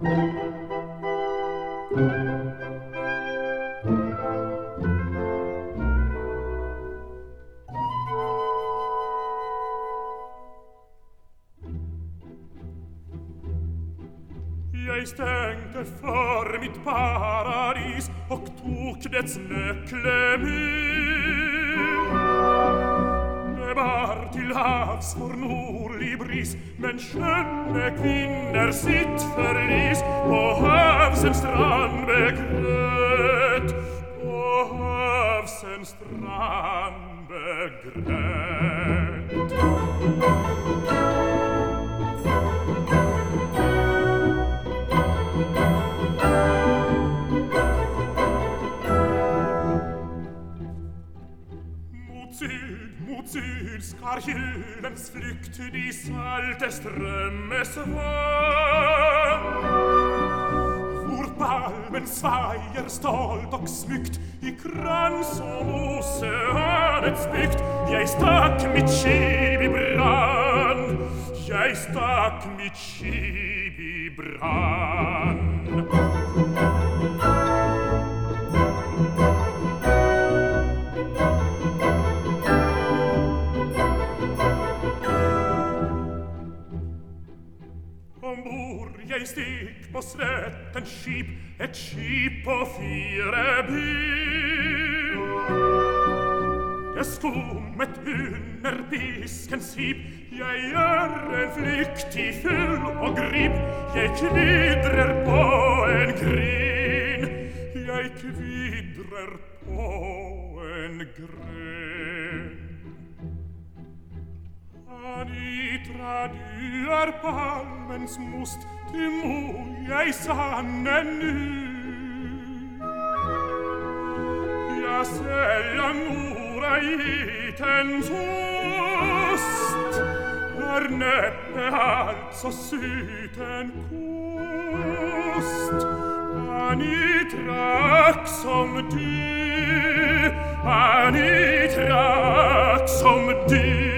Jag stängde för mitt paradis och tog dess nyckle med. Det var till havs för nordlig bris, men skönne kvinnor sitt förlis på havsens strand begröt, på havsens strand begröt. Mot syd skar julens flykt de salte strömmes vann. Vår palmen svajer stolt och smyckt i krans om oceanets byggt. Jag stack mitt skip i brand, jag stack mitt skip i brand. Jag steg på slättens skip, ett skip på 4 ben. Jag skummet under piskens hip, jag gör en flykt i full och grip. Jag kviddrar på en gren, jag kviddrar på en gren. Anitra, du är palmens most, ty må jag sanne nu. Jag sällan mora hitens ost, är näppe allt så suten kost. Anitra, som du, Anitra, som du.